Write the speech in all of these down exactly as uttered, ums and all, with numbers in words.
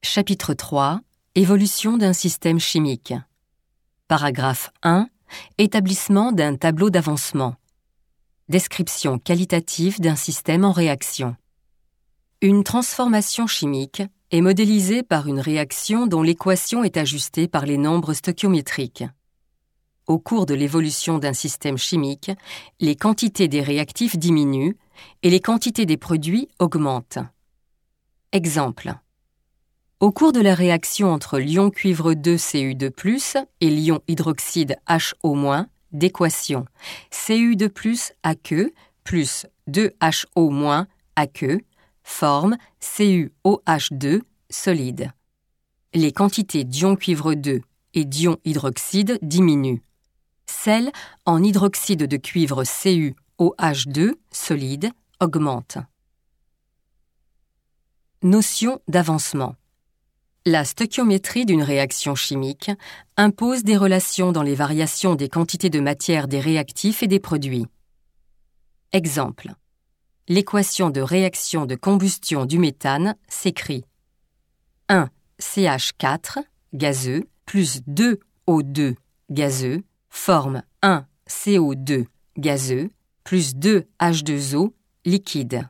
Chapitre trois. Évolution d'un système chimique. Paragraphe un. Établissement d'un tableau d'avancement. Description qualitative d'un système en réaction. Une transformation chimique est modélisée par une réaction dont l'équation est ajustée par les nombres stoichiométriques. Au cours de l'évolution d'un système chimique, les quantités des réactifs diminuent et les quantités des produits augmentent. Exemple. Au cours de la réaction entre l'ion cuivre deux C U deux plus et l'ion hydroxyde H O- d'équation C U deux plus aqueux plus deux H O- aqueux forme C U O H deux solide. Les quantités d'ion cuivre deux et d'ion hydroxyde diminuent. Celles en hydroxyde de cuivre C U O H deux solide augmentent. Notion d'avancement. La stoichiométrie d'une réaction chimique impose des relations dans les variations des quantités de matière des réactifs et des produits. Exemple. L'équation de réaction de combustion du méthane s'écrit un C H quatre gazeux plus deux O deux gazeux forme un C O deux gazeux plus deux H deux O liquide.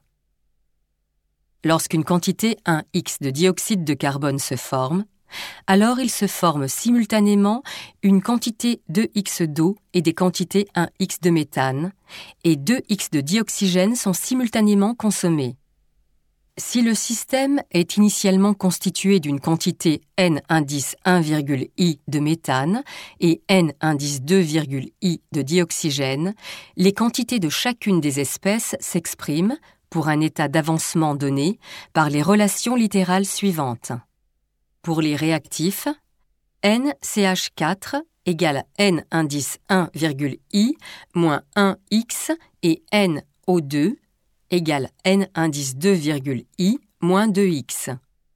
Lorsqu'une quantité un X de dioxyde de carbone se forme, alors il se forme simultanément une quantité deux X d'eau et des quantités un X de méthane, et deux X de dioxygène sont simultanément consommés. Si le système est initialement constitué d'une quantité N indice un virgule I de méthane et N indice deux virgule I de dioxygène, les quantités de chacune des espèces s'expriment, pour un état d'avancement donné, par les relations littérales suivantes. Pour les réactifs, N C H quatre égale N indice un virgule I moins un X et N O deux égale N indice deux virgule I moins deux X.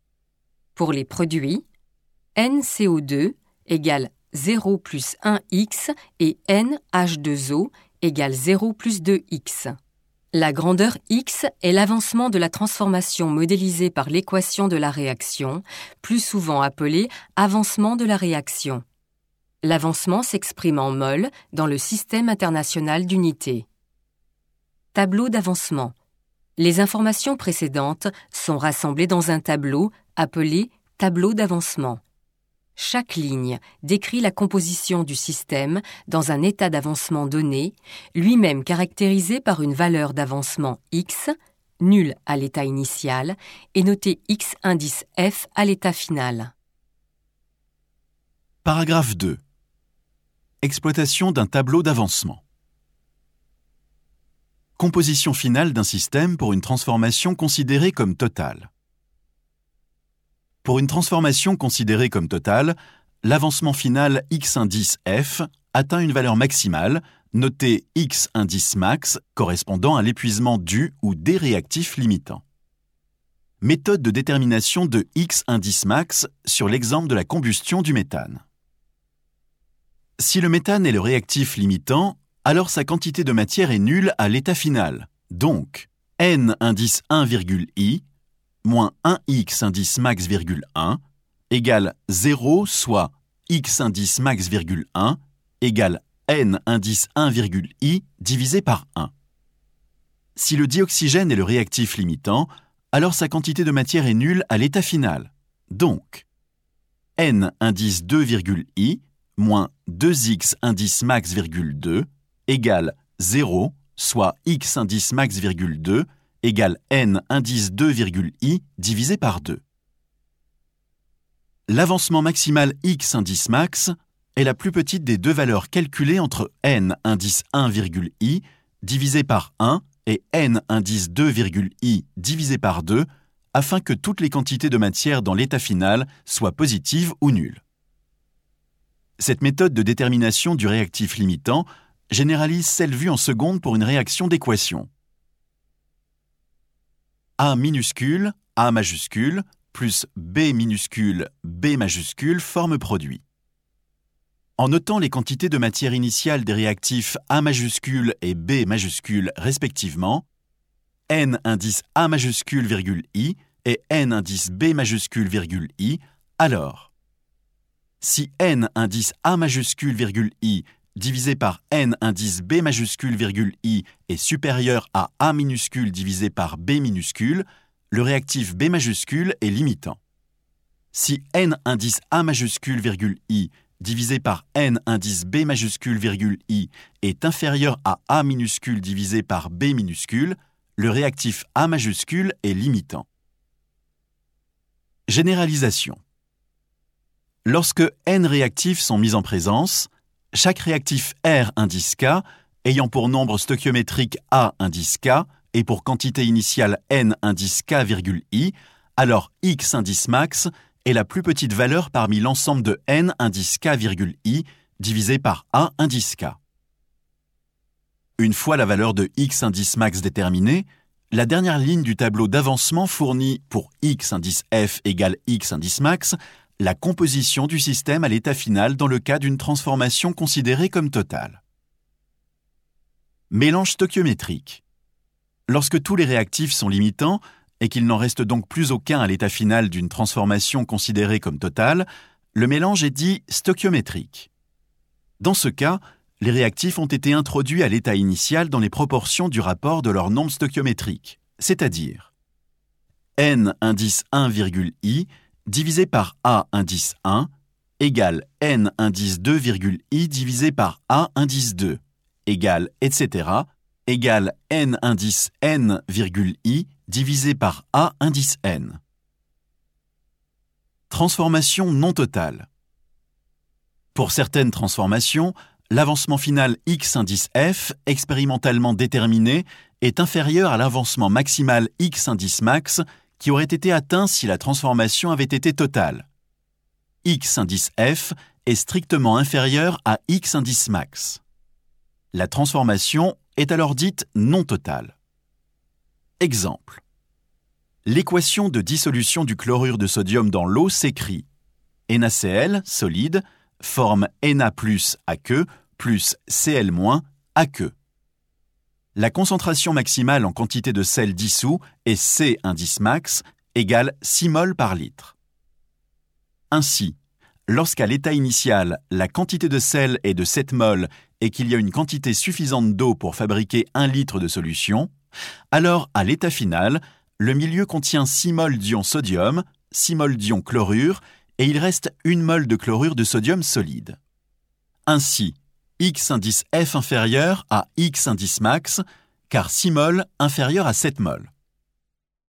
Pour les produits, N C O deux égale zéro plus un X et N H deux O égale zéro plus deux X. La grandeur X est l'avancement de la transformation modélisée par l'équation de la réaction, plus souvent appelée avancement de la réaction. L'avancement s'exprime en mol dans le système international d'unités. Tableau d'avancement. Les informations précédentes sont rassemblées dans un tableau appelé tableau d'avancement. Chaque ligne décrit la composition du système dans un état d'avancement donné, lui-même caractérisé par une valeur d'avancement X, nulle à l'état initial, et noté X indice F à l'état final. Paragraphe deux. Exploitation d'un tableau d'avancement. Composition finale d'un système pour une transformation considérée comme totale. Pour une transformation considérée comme totale, l'avancement final X indice F atteint une valeur maximale, notée X indice max, correspondant à l'épuisement du ou des réactifs limitants. Méthode de détermination de X indice max sur l'exemple de la combustion du méthane. Si le méthane est le réactif limitant, alors sa quantité de matière est nulle à l'état final. Donc, N indice un virgule I moins un X indice max virgule un égale zéro, soit X indice max virgule un égale N indice un virgule I divisé par un. Si le dioxygène est le réactif limitant, alors sa quantité de matière est nulle à l'état final. Donc, N indice deux virgule I moins deux X indice max virgule deux égale zéro, soit X indice max virgule deux égale N indice deux virgule I divisé par deux. L'avancement maximal X indice max est la plus petite des deux valeurs calculées entre N indice un virgule I divisé par un et N indice deux virgule I divisé par deux afin que toutes les quantités de matière dans l'état final soient positives ou nulles. Cette méthode de détermination du réactif limitant généralise celle vue en seconde pour une réaction d'équation. A minuscule, A majuscule, plus B minuscule, B majuscule forme produit. En notant les quantités de matière initiale des réactifs A majuscule et B majuscule respectivement, N indice A majuscule virgule I est N indice B majuscule virgule I, alors si N indice A majuscule virgule I divisé par N indice B majuscule virgule I est supérieur à A minuscule divisé par B minuscule, le réactif B majuscule est limitant. Si N indice A majuscule virgule I divisé par N indice B majuscule virgule I est inférieur à A minuscule divisé par B minuscule, le réactif A majuscule est limitant. Généralisation. Lorsque N réactifs sont mis en présence, chaque réactif R indice K, ayant pour nombre stoichiométrique A indice K et pour quantité initiale N indice K virgule I, alors X indice max est la plus petite valeur parmi l'ensemble de N indice K virgule I divisé par A indice K. Une fois la valeur de X indice max déterminée, la dernière ligne du tableau d'avancement fournit pour X indice F égale X indice max la composition du système à l'état final dans le cas d'une transformation considérée comme totale. Mélange stoichiométrique. Lorsque tous les réactifs sont limitants et qu'il n'en reste donc plus aucun à l'état final d'une transformation considérée comme totale, le mélange est dit stoichiométrique. Dans ce cas, les réactifs ont été introduits à l'état initial dans les proportions du rapport de leur nombre stoichiométrique, c'est-à-dire N indice un virgule I divisé par A indice un égale N indice deux virgule I divisé par A indice deux égale et cetera égale N indice N virgule I divisé par A indice N. Transformation non totale. Pour certaines transformations, l'avancement final X indice F, expérimentalement déterminé, est inférieur à l'avancement maximal X indice max qui aurait été atteint si la transformation avait été totale. X indice F est strictement inférieur à X indice max. La transformation est alors dite non totale. Exemple. L'équation de dissolution du chlorure de sodium dans l'eau s'écrit NaCl, solide, forme Na plus aqueux plus Cl moins aqueux. La concentration maximale en quantité de sel dissous est C indice max égale six mols par litre. Ainsi, lorsqu'à l'état initial, la quantité de sel est de sept mols et qu'il y a une quantité suffisante d'eau pour fabriquer un litre de solution, alors à l'état final, le milieu contient six mols d'ion sodium, six mols d'ion chlorure et il reste une mol de chlorure de sodium solide. Ainsi, X indice F inférieur à X indice max, car six mols inférieur à sept mols.